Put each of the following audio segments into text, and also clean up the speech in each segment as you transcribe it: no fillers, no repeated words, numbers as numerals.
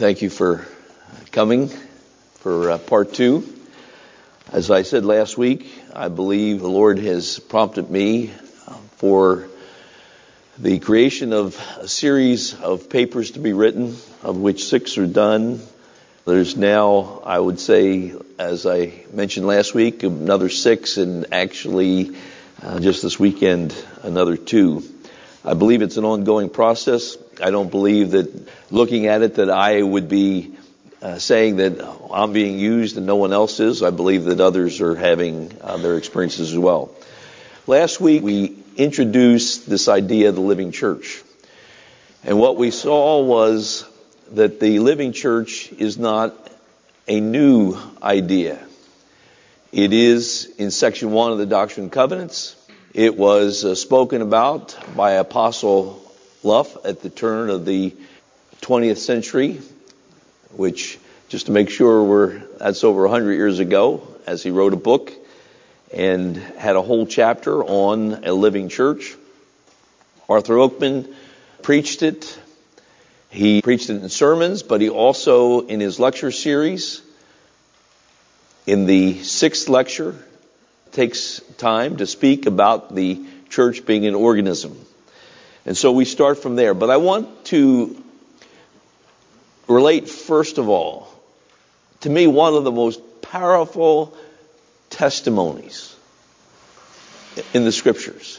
Thank you for coming for part two. As I said last week, I believe the Lord has prompted me for the creation of a series of papers to be written, of which 6 are done. There's now, I would say, as I mentioned last week, another 6, and actually just this weekend, another 2. I believe it's an ongoing process. I don't believe that looking at it that I would be saying that I'm being used and no one else is. I believe that others are having their experiences as well. Last week we introduced this idea of the living church. And what we saw was that the living church is not a new idea. It is in section 1 of the Doctrine and Covenants. It was spoken about by Apostle Luff at the turn of the 20th century, which, just to make sure, that's over 100 years ago, as he wrote a book and had a whole chapter on a living church. Arthur Oakman preached it. He preached it in sermons, but he also, in his lecture series, in the 6th lecture, takes time to speak about the church being an organism. And so we start from there. But I want to relate, first of all, to me, one of the most powerful testimonies in the Scriptures.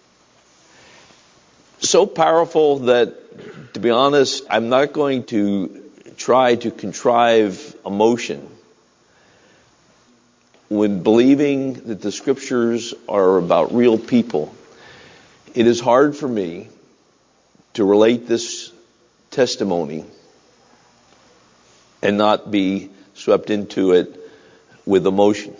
So powerful that, to be honest, I'm not going to try to contrive emotion when believing that the Scriptures are about real people. It is hard for me to relate this testimony and not be swept into it with emotion,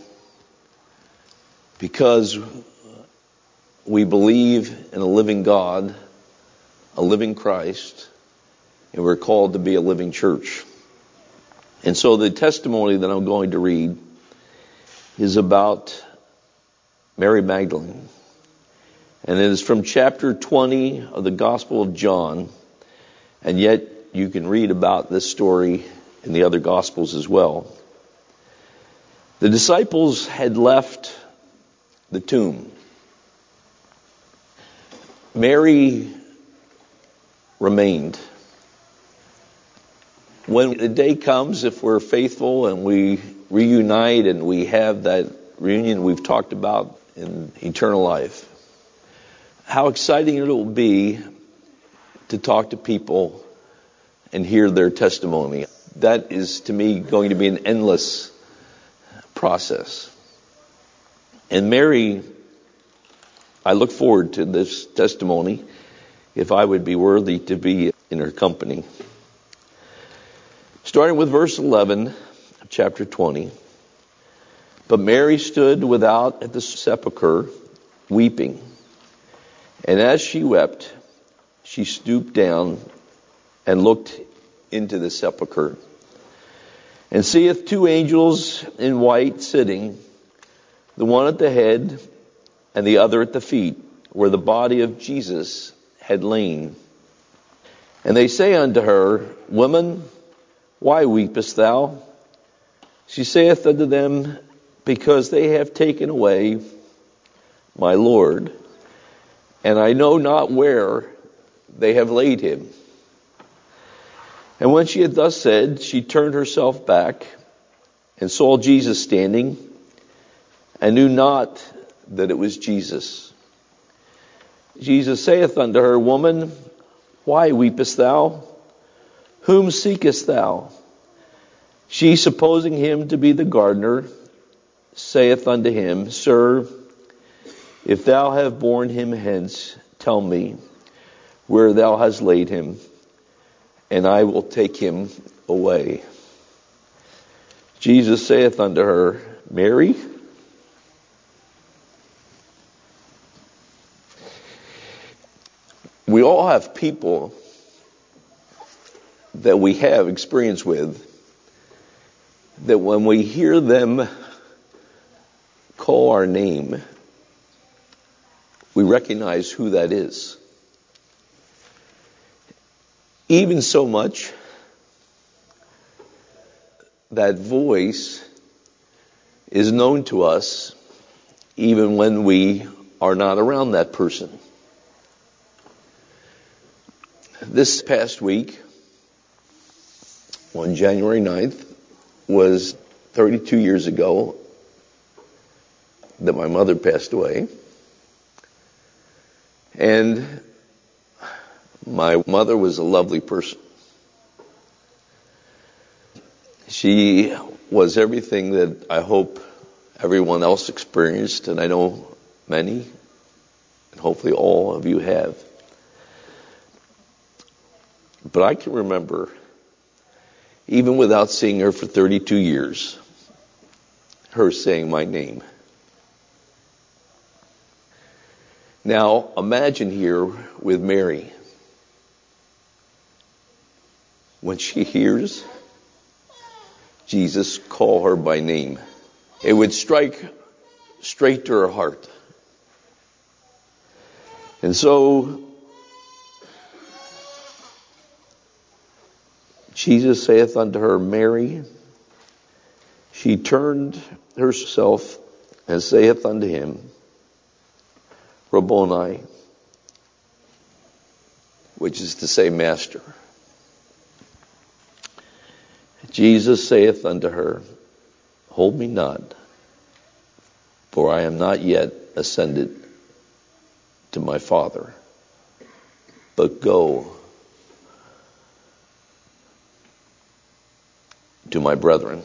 because we believe in a living God, a living Christ, and we're called to be a living church. And so the testimony that I'm going to read is about Mary Magdalene. And it is from chapter 20 of the Gospel of John. And yet you can read about this story in the other Gospels as well. The disciples had left the tomb. Mary remained. When the day comes, if we're faithful and we reunite and we have that reunion we've talked about in eternal life, how exciting it will be to talk to people and hear their testimony. That is, to me, going to be an endless process. And Mary, I look forward to this testimony if I would be worthy to be in her company. Starting with verse 11 of chapter 20. But Mary stood without at the sepulchre, weeping. And as she wept, she stooped down and looked into the sepulchre, and seeth 2 angels in white sitting, the one at the head and the other at the feet, where the body of Jesus had lain. And they say unto her, Woman, why weepest thou? She saith unto them, Because they have taken away my Lord, and I know not where they have laid him. And when she had thus said, she turned herself back and saw Jesus standing, and knew not that it was Jesus. Jesus saith unto her, Woman, why weepest thou? Whom seekest thou? She, supposing him to be the gardener, saith unto him, Sir, if thou have borne him hence, tell me where thou hast laid him, and I will take him away. Jesus saith unto her, Mary. We all have people that we have experience with, that when we hear them call our name, we recognize who that is. Even so much that voice is known to us even when we are not around that person. This past week, on January 9th, was 32 years ago that my mother passed away. And my mother was a lovely person. She was everything that I hope everyone else experienced, and I know many, and hopefully all of you have. But I can remember, even without seeing her for 32 years, her saying my name. Now, imagine here with Mary, when she hears Jesus call her by name, it would strike straight to her heart. And so, Jesus saith unto her, Mary. She turned herself and saith unto him, Rabboni, which is to say, Master. Jesus saith unto her, Hold me not, for I am not yet ascended to my Father, but go to my brethren.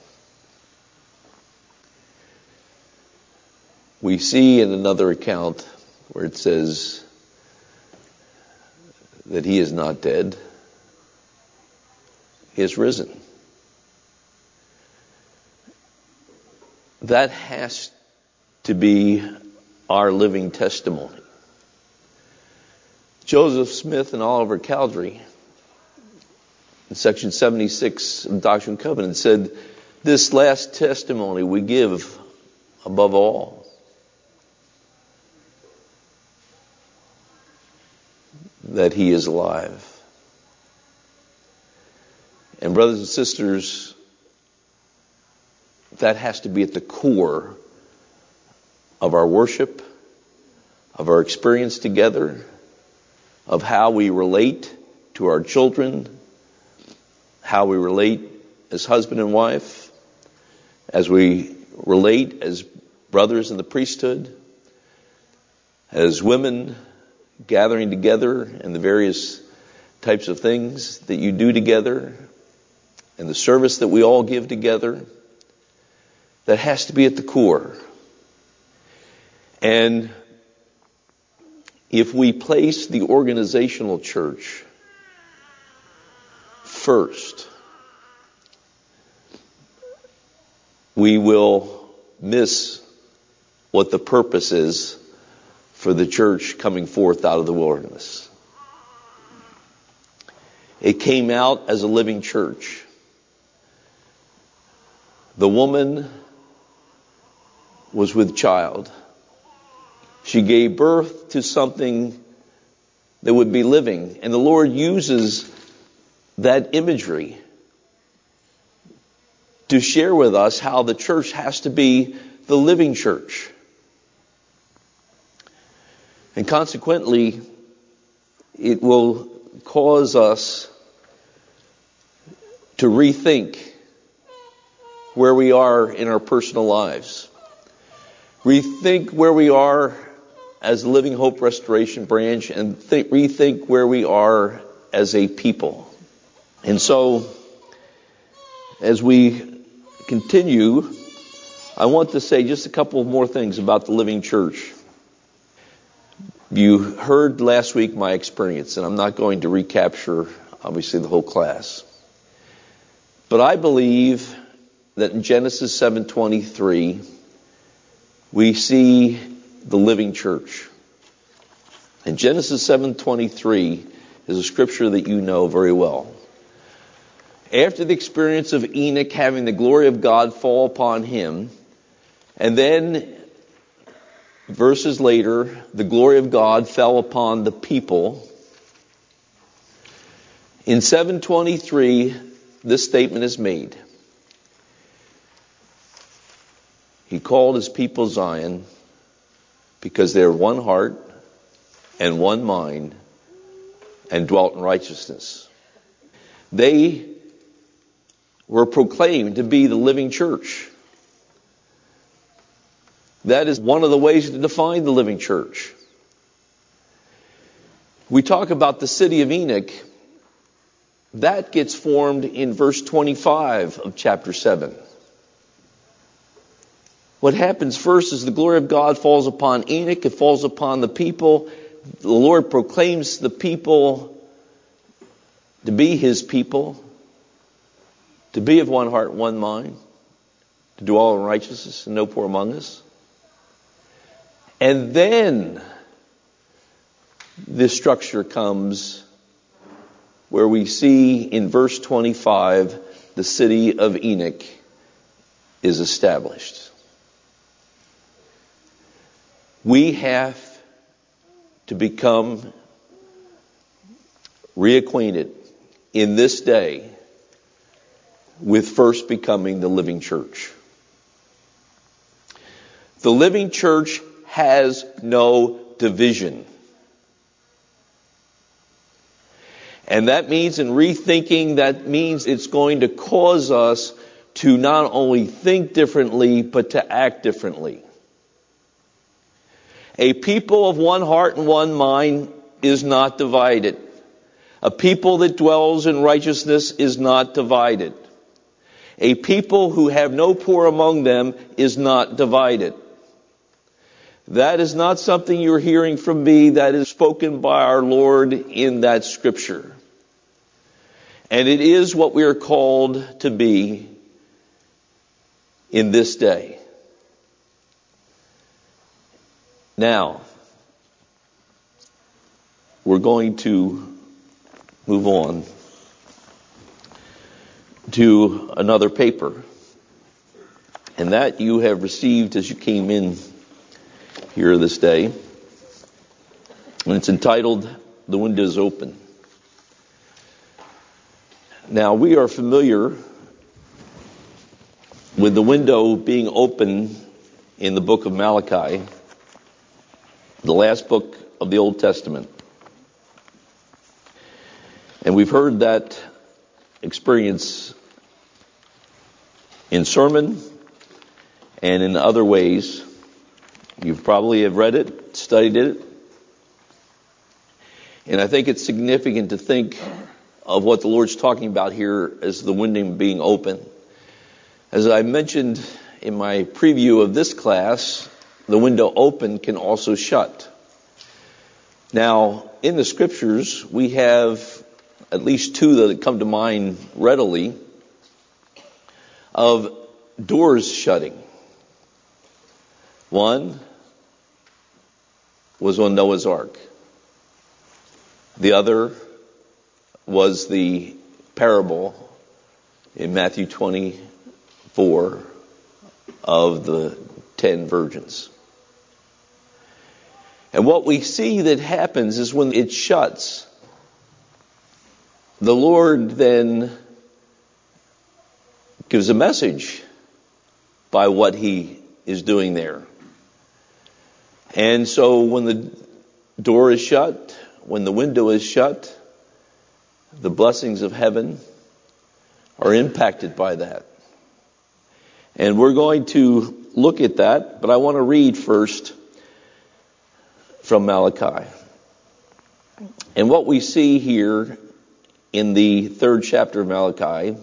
We see in another account where it says that he is not dead, he is risen. That has to be our living testimony. Joseph Smith and Oliver Cowdery, in section 76 of Doctrine and Covenants, said, this last testimony we give above all. That he is alive. And brothers and sisters, that has to be at the core of our worship, of our experience together, of how we relate to our children, how we relate as husband and wife, as we relate as brothers in the priesthood, as women gathering together and the various types of things that you do together and the service that we all give together. That has to be at the core. And if we place the organizational church first, we will miss what the purpose is for the church coming forth out of the wilderness. It came out as a living church. The woman was with child. She gave birth to something that would be living. And the Lord uses that imagery to share with us how the church has to be the living church. And consequently, it will cause us to rethink where we are in our personal lives. Rethink where we are as a Living Hope Restoration Branch, and rethink where we are as a people. And so, as we continue, I want to say just a couple more things about the living church. You heard last week my experience, and I'm not going to recapture, obviously, the whole class. But I believe that in Genesis 7:23, we see the living church. And Genesis 7:23 is a scripture that you know very well. After the experience of Enoch having the glory of God fall upon him, and then verses later, the glory of God fell upon the people. In 7:23, this statement is made. He called his people Zion because they were one heart and one mind and dwelt in righteousness. They were proclaimed to be the living church. That is one of the ways to define the living church. We talk about the city of Enoch. That gets formed in verse 25 of chapter 7. What happens first is the glory of God falls upon Enoch. It falls upon the people. The Lord proclaims the people to be his people, to be of one heart, one mind, to do all in righteousness and no poor among us. And then this structure comes where we see in verse 25 the city of Enoch is established. We have to become reacquainted in this day with first becoming the living church. The living church has no division. And that means in rethinking, that means it's going to cause us to not only think differently, but to act differently. A people of one heart and one mind is not divided. A people that dwells in righteousness is not divided. A people who have no poor among them is not divided. That is not something you're hearing from me. That is spoken by our Lord in that scripture. And it is what we are called to be in this day. Now, we're going to move on to another paper. And that you have received as you came in here this day. And it's entitled, The Window's Open. Now, we are familiar with the window being open in the book of Malachi, the last book of the Old Testament. And we've heard that experience in sermon and in other ways. You probably have read it, studied it. And I think it's significant to think of what the Lord's talking about here as the window being open. As I mentioned in my preview of this class, the window open can also shut. Now, in the scriptures, we have at least two that come to mind readily of doors shutting. One was on Noah's Ark. The other was the parable in Matthew 24 of the 10 virgins. And what we see that happens is when it shuts, the Lord then gives a message by what he is doing there. And so when the door is shut, when the window is shut, the blessings of heaven are impacted by that. And we're going to look at that, but I want to read first from Malachi. And what we see here in the 3rd chapter of Malachi,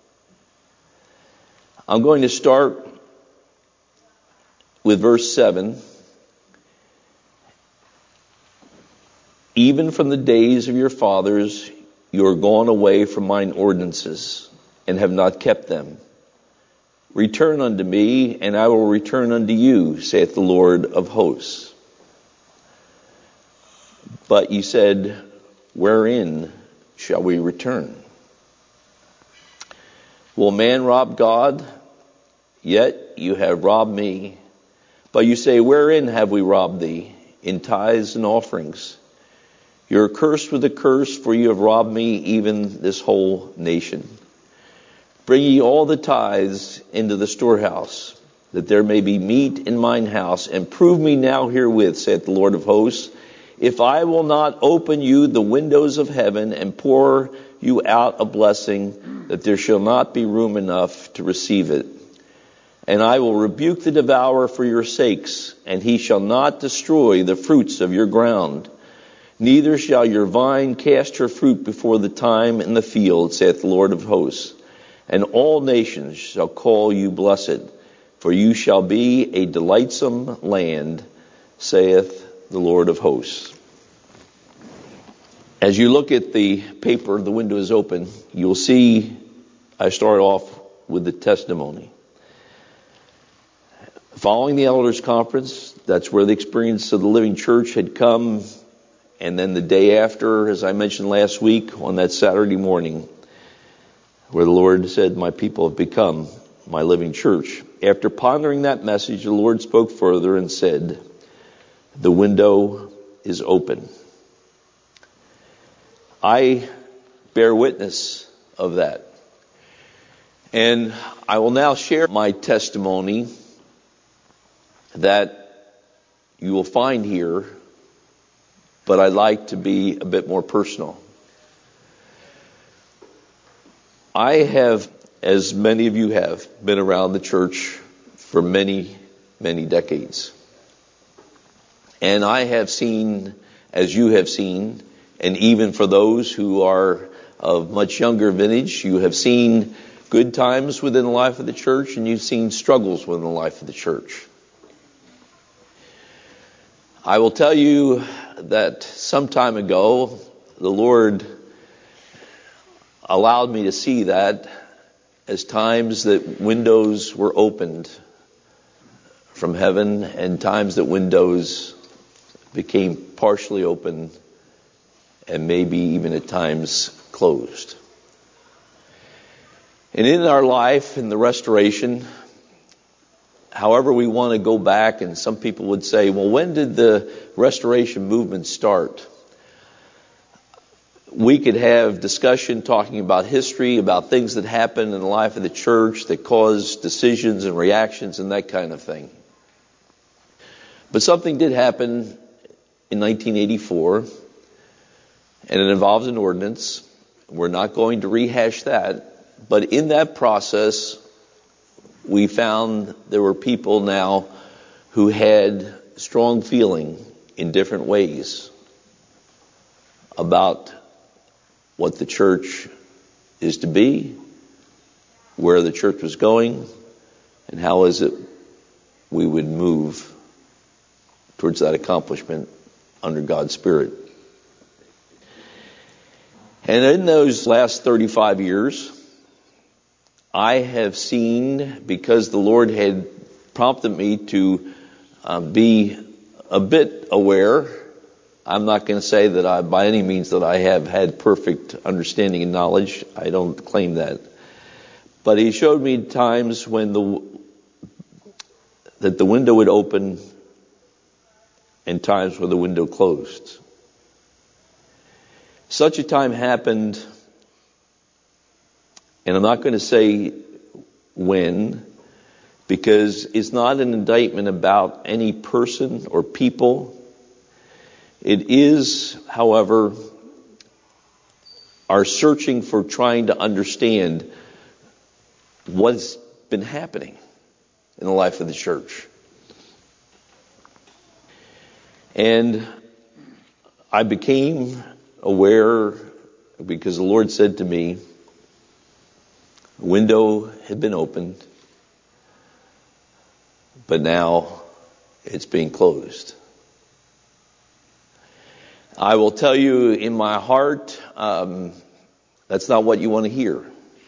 I'm going to start with verse 7. Even from the days of your fathers, you are gone away from mine ordinances, and have not kept them. Return unto me, and I will return unto you, saith the Lord of hosts. But ye said, wherein shall we return? Will man rob God? Yet you have robbed me. But you say, wherein have we robbed thee? In tithes and offerings. You are cursed with a curse, for you have robbed me, even this whole nation. Bring ye all the tithes into the storehouse, that there may be meat in mine house, and prove me now herewith, saith the Lord of hosts, if I will not open you the windows of heaven and pour you out a blessing, that there shall not be room enough to receive it. And I will rebuke the devourer for your sakes, and he shall not destroy the fruits of your ground. Neither shall your vine cast her fruit before the time in the field, saith the Lord of hosts. And all nations shall call you blessed, for you shall be a delightsome land, saith the Lord of hosts. As you look at the paper, the window is open, you'll see I start off with the testimony. Following the elders conference, that's where the experience of the living church had come. And then the day after, as I mentioned last week, on that Saturday morning, where the Lord said, my people have become my living church. After pondering that message, the Lord spoke further and said, the window is open. I bear witness of that. And I will now share my testimony that you will find here, but I'd like to be a bit more personal. I have, as many of you have, been around the church for many, many decades. And I have seen, as you have seen, and even for those who are of much younger vintage, you have seen good times within the life of the church, and you've seen struggles within the life of the church. I will tell you that some time ago, the Lord allowed me to see that as times that windows were opened from heaven and times that windows became partially open and maybe even at times closed. And in our life, in the restoration, however we want to go back, and some people would say, well, when did the restoration movement start? We could have discussion talking about history, about things that happened in the life of the church that caused decisions and reactions and that kind of thing. But something did happen in 1984, and it involves an ordinance. We're not going to rehash that, but in that process, we found there were people now who had strong feeling in different ways about what the church is to be, where the church was going, and how is it we would move towards that accomplishment under God's Spirit. And in those last 35 years, I have seen, because the Lord had prompted me to be a bit aware. I'm not going to say that by any means that I have had perfect understanding and knowledge. I don't claim that. But He showed me times when that the window would open and times where the window closed. Such a time happened, and I'm not going to say when, because it's not an indictment about any person or people. It is, however, our searching for trying to understand what's been happening in the life of the church. And I became aware because the Lord said to me, a window had been opened, but now it's being closed. I will tell you in my heart, that's not what you want to hear.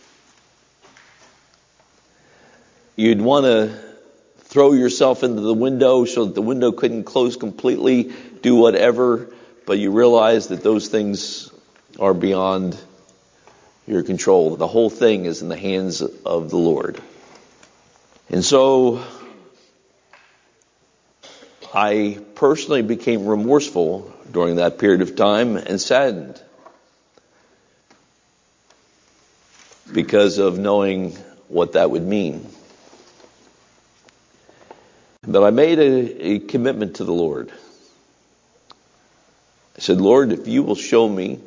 You'd want to throw yourself into the window so that the window couldn't close completely, do whatever, but you realize that those things are beyond your control. The whole thing is in the hands of the Lord. And so I personally became remorseful during that period of time and saddened because of knowing what that would mean. But I made a commitment to the Lord. I said, Lord, if you will show me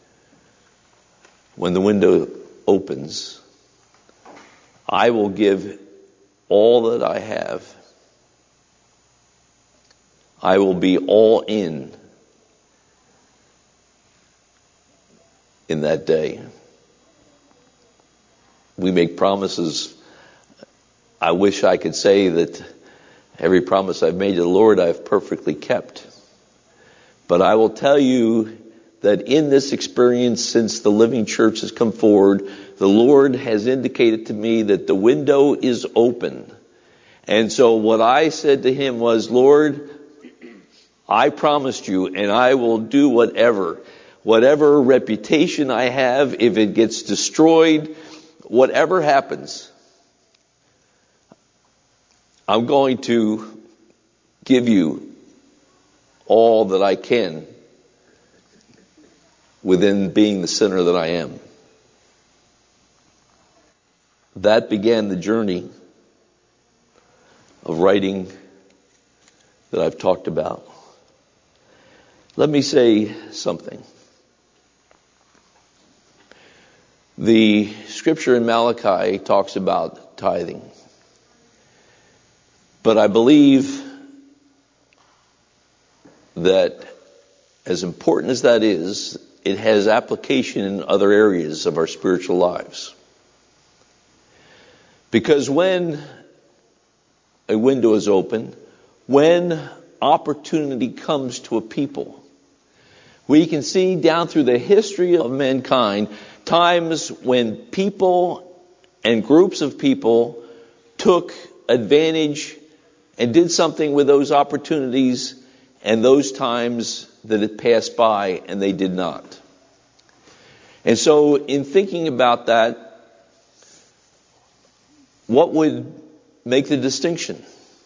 when the window opens, I will give all that I have. I will be all in that day. We make promises. I wish I could say that every promise I've made to the Lord I've perfectly kept. But I will tell you that in this experience, since the Living Church has come forward, the Lord has indicated to me that the window is open. And so what I said to him was, Lord, I promised you, and I will do whatever reputation I have, if it gets destroyed, whatever happens, I'm going to give you all that I can within being the sinner that I am. That began the journey of writing that I've talked about. Let me say something. The scripture in Malachi talks about tithing. But I believe that as important as that is, it has application in other areas of our spiritual lives. Because when a window is open, when opportunity comes to a people, we can see down through the history of mankind times when people and groups of people took advantage and did something with those opportunities, and those times that it passed by and they did not. And so in thinking about that, what would make the distinction?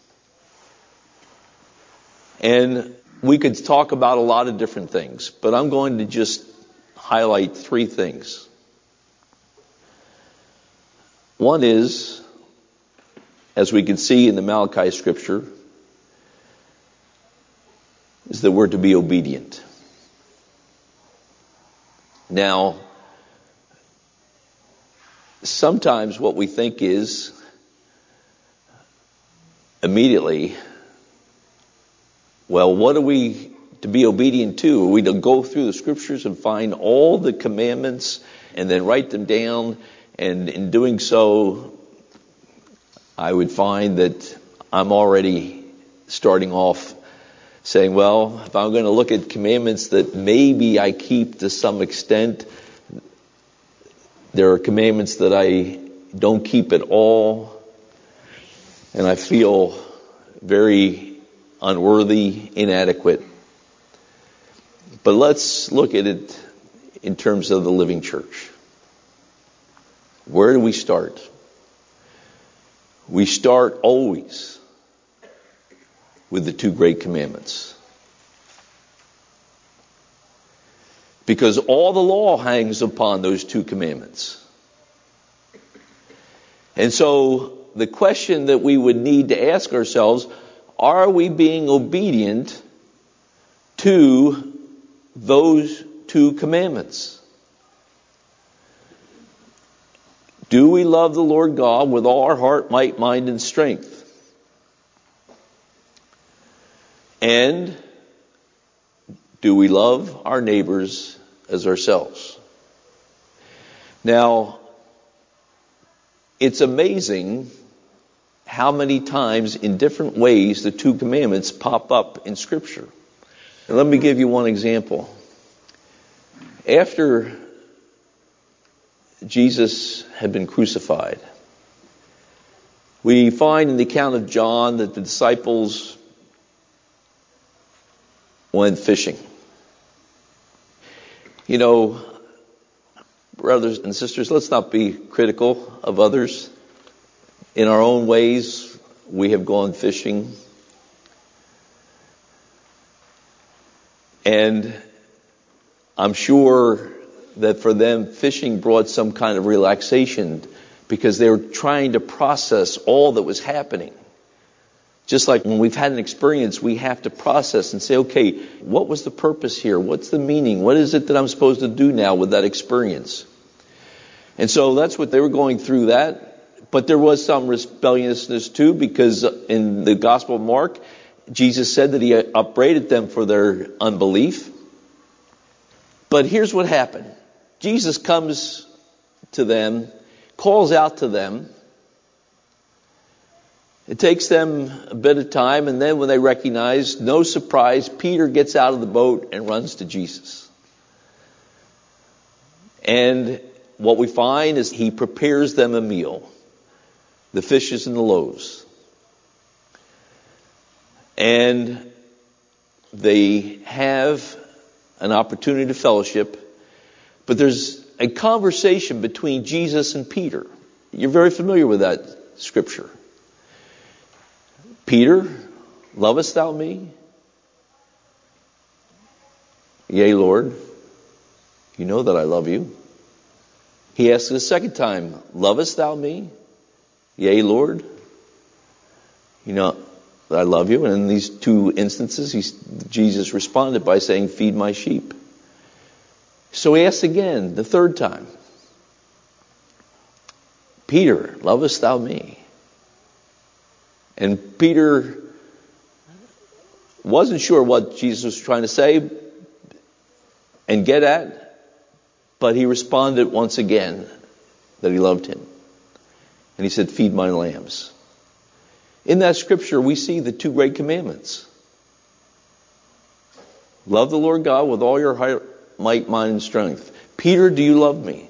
And we could talk about a lot of different things, but I'm going to just highlight three things. One is, as we can see in the Malachi scripture, is that we're to be obedient. Now, sometimes what we think is immediately, well, what are we to be obedient to? Are we to go through the scriptures and find all the commandments and then write them down? And in doing so, I would find that I'm already starting off saying, well, if I'm going to look at commandments that maybe I keep to some extent, there are commandments that I don't keep at all, and I feel very unworthy, inadequate. But let's look at it in terms of the Living Church. Where do we start? We start always with the two great commandments. Because all the law hangs upon those two commandments. And so the question that we would need to ask ourselves, are we being obedient to those two commandments? Do we love the Lord God with all our heart, might, mind, and strength? And do we love our neighbors as ourselves? Now, it's amazing how many times in different ways the two commandments pop up in Scripture. And let me give you one example. After Jesus had been crucified, we find in the account of John that the disciples went fishing. You know, brothers and sisters, let's not be critical of others. In our own ways, we have gone fishing. And I'm sure that for them, fishing brought some kind of relaxation because they were trying to process all that was happening. Just like when we've had an experience, we have to process and say, okay, what was the purpose here? What's the meaning? What is it that I'm supposed to do now with that experience? And so that's what they were going through that. But there was some rebelliousness too, because in the Gospel of Mark, Jesus said that he upbraided them for their unbelief. But here's what happened. Jesus comes to them, calls out to them. It takes them a bit of time, and then when they recognize, no surprise, Peter gets out of the boat and runs to Jesus. And what we find is he prepares them a meal, the fishes and the loaves. And they have an opportunity to fellowship, but there's a conversation between Jesus and Peter. You're very familiar with that scripture. Peter, lovest thou me? Yea, Lord, you know that I love you. He asks a second time, lovest thou me? Yea, Lord, you know that I love you. And in these two instances, Jesus responded by saying, feed my sheep. So he asks again, the third time, Peter, lovest thou me? And Peter wasn't sure what Jesus was trying to say and get at, but he responded once again that he loved him. And he said, feed my lambs. In that scripture, we see the two great commandments. Love the Lord God with all your heart, might, mind, and strength. Peter, do you love me?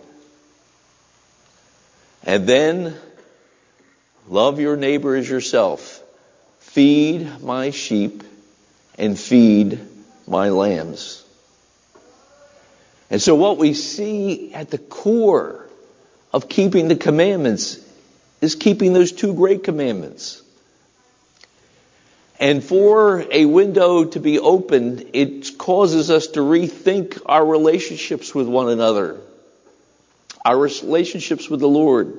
And then, love your neighbor as yourself. Feed my sheep and feed my lambs. And so what we see at the core of keeping the commandments is keeping those two great commandments. And for a window to be opened, it causes us to rethink our relationships with one another, our relationships with the Lord.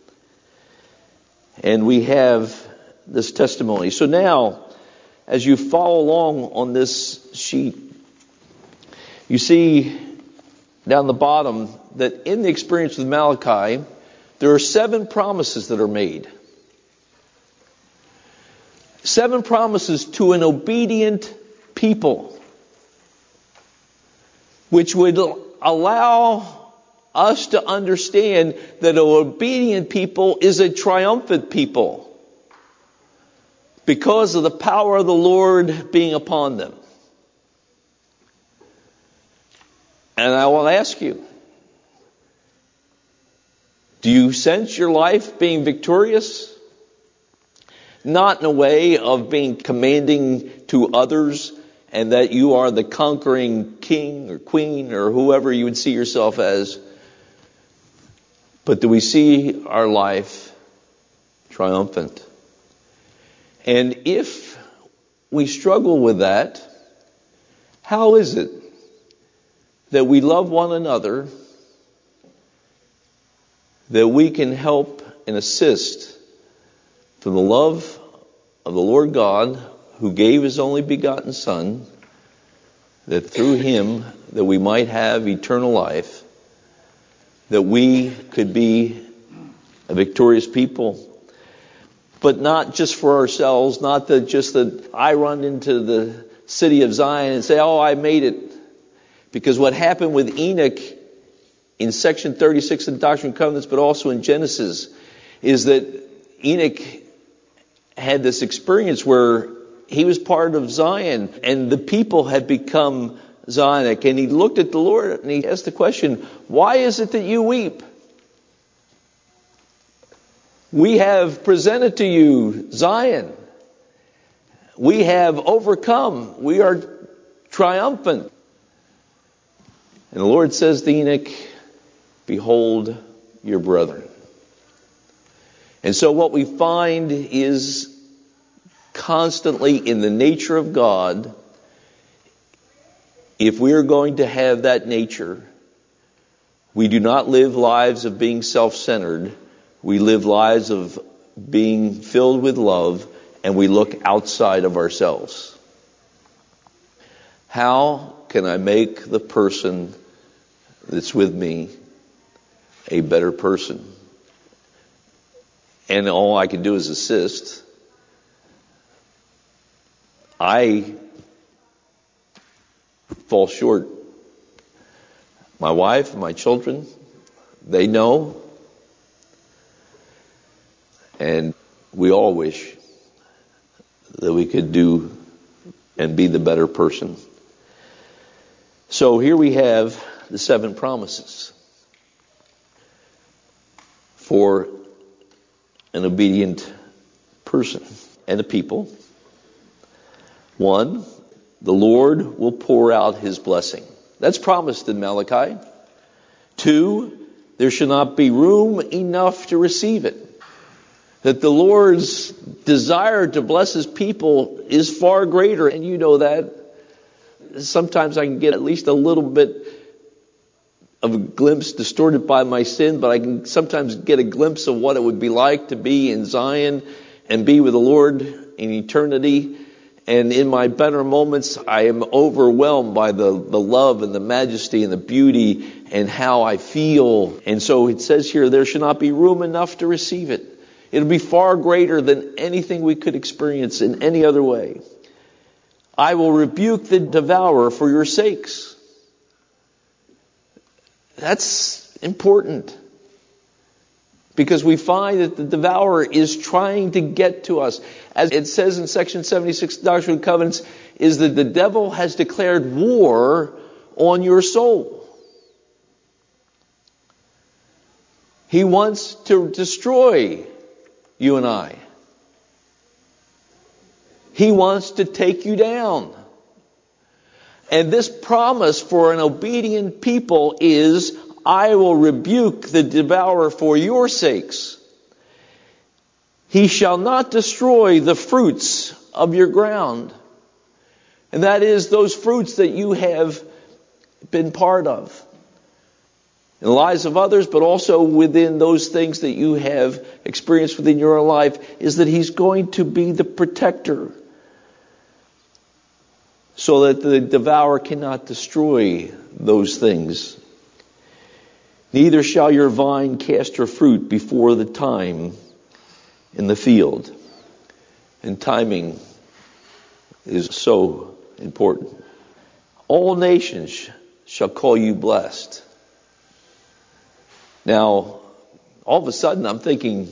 And we have this testimony. So now, as you follow along on this sheet, you see down the bottom that in the experience with Malachi, there are 7 promises that are made. 7 promises to an obedient people, which would allow us to understand that an obedient people is a triumphant people because of the power of the Lord being upon them. And I will ask you, do you sense your life being victorious? Not in a way of being commanding to others and that you are the conquering king or queen or whoever you would see yourself as. But do we see our life triumphant? And if we struggle with that, how is it that we love one another, that we can help and assist from the love of the Lord God who gave his only begotten Son, that through him that we might have eternal life, that we could be a victorious people, but not just for ourselves, not that just that I run into the city of Zion and say, oh, I made it. Because what happened with Enoch in section 36 of the Doctrine and Covenants, but also in Genesis, is that Enoch had this experience where he was part of Zion and the people had become Zionic. And he looked at the Lord and he asked the question, why is it that you weep? We have presented to you Zion. We have overcome. We are triumphant. And the Lord says to Enoch, behold your brethren. And so what we find is constantly in the nature of God, if we are going to have that nature, we do not live lives of being self-centered. We live lives of being filled with love and we look outside of ourselves. How can I make the person that's with me a better person? And all I can do is assist. I fall short. My wife, my children, they know. And we all wish that we could do and be the better person. So here we have the 7 promises for an obedient person and a people. 1, the Lord will pour out his blessing. That's promised in Malachi. 2, there should not be room enough to receive it. That the Lord's desire to bless his people is far greater, and you know that. Sometimes I can get at least a little bit of a glimpse distorted by my sin, but I can sometimes get a glimpse of what it would be like to be in Zion and be with the Lord in eternity. And in my better moments, I am overwhelmed by the love and the majesty and the beauty and how I feel. And so it says here, there should not be room enough to receive it. It'll be far greater than anything we could experience in any other way. I will rebuke the devourer for your sakes. That's important. Because we find that the devourer is trying to get to us. As it says in section 76 of Doctrine and Covenants, is that the devil has declared war on your soul. He wants to destroy you and I. He wants to take you down. And this promise for an obedient people is, I will rebuke the devourer for your sakes. He shall not destroy the fruits of your ground. And that is those fruits that you have been part of. In the lives of others, but also within those things that you have experienced within your own life, is that he's going to be the protector. So that the devourer cannot destroy those things. Neither shall your vine cast her fruit before the time in the field. And timing is so important. All nations shall call you blessed. Now, all of a sudden I'm thinking,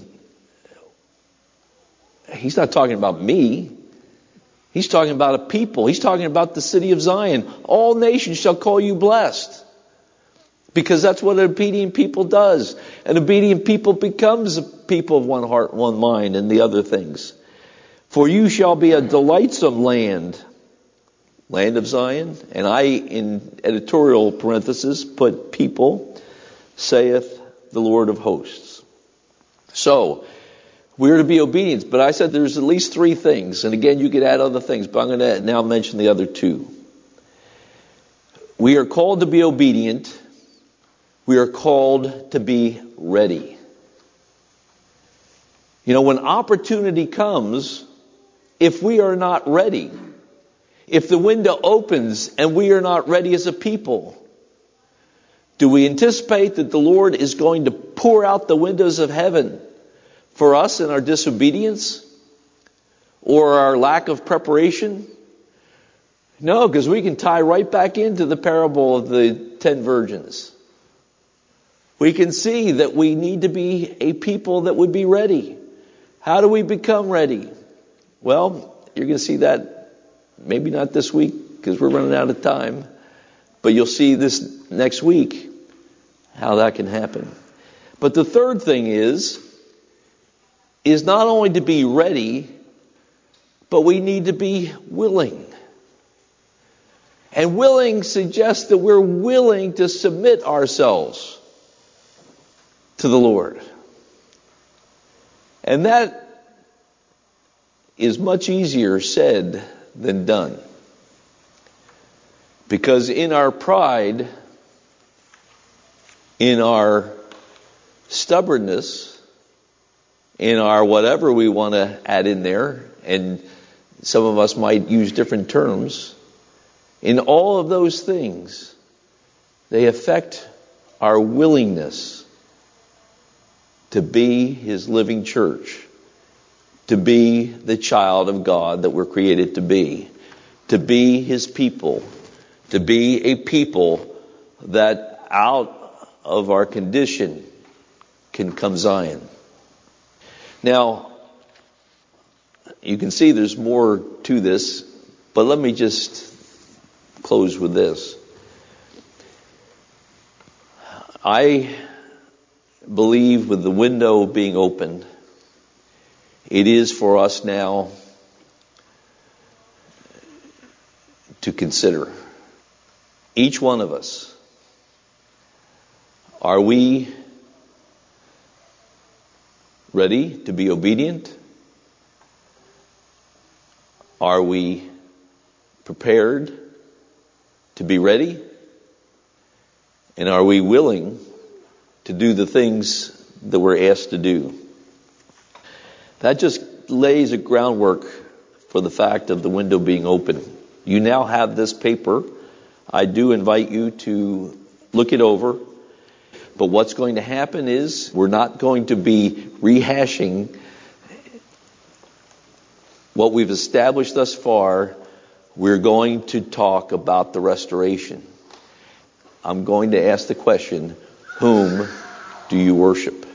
he's not talking about me. He's talking about a people. He's talking about the city of Zion. All nations shall call you blessed. Because that's what an obedient people does. An obedient people becomes a people of one heart, one mind, and the other things. For you shall be a delightsome land, land of Zion. And I, in editorial parenthesis, put people, saith the Lord of hosts. So, we're to be obedient, but I said there's at least 3 things. And again, you could add other things, but I'm going to now mention the other 2. We are called to be obedient. We are called to be ready. You know, when opportunity comes, if we are not ready, if the window opens and we are not ready as a people, do we anticipate that the Lord is going to pour out the windows of heaven for us in our disobedience or our lack of preparation? No, because we can tie right back into the parable of the 10 virgins. We can see that we need to be a people that would be ready. How do we become ready? Well, you're going to see that maybe not this week because we're running out of time, but you'll see this next week how that can happen. But the third thing is not only to be ready, but we need to be willing. And willing suggests that we're willing to submit ourselves to the Lord. And that is much easier said than done. Because in our pride, in our stubbornness, in our whatever we want to add in there, and some of us might use different terms. In all of those things, they affect our willingness to be His living church, to be the child of God that we're created to be His people, to be a people that out of our condition can come Zion. Now, you can see there's more to this, but let me just close with this. I believe with the window being opened, it is for us now to consider. Each one of us, are we ready to be obedient? Are we prepared to be ready? And are we willing to do the things that we're asked to do? That just lays a groundwork for the fact of the window being open. You now have this paper. I do invite you to look it over. But what's going to happen is we're not going to be rehashing what we've established thus far. We're going to talk about the restoration. I'm going to ask the question, whom do you worship?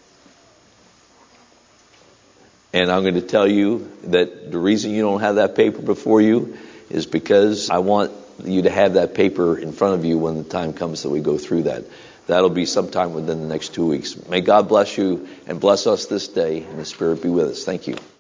And I'm going to tell you that the reason you don't have that paper before you is because I want you to have that paper in front of you when the time comes that we go through that. That'll be sometime within the next 2 weeks. May God bless you and bless us this day, and the Spirit be with us. Thank you.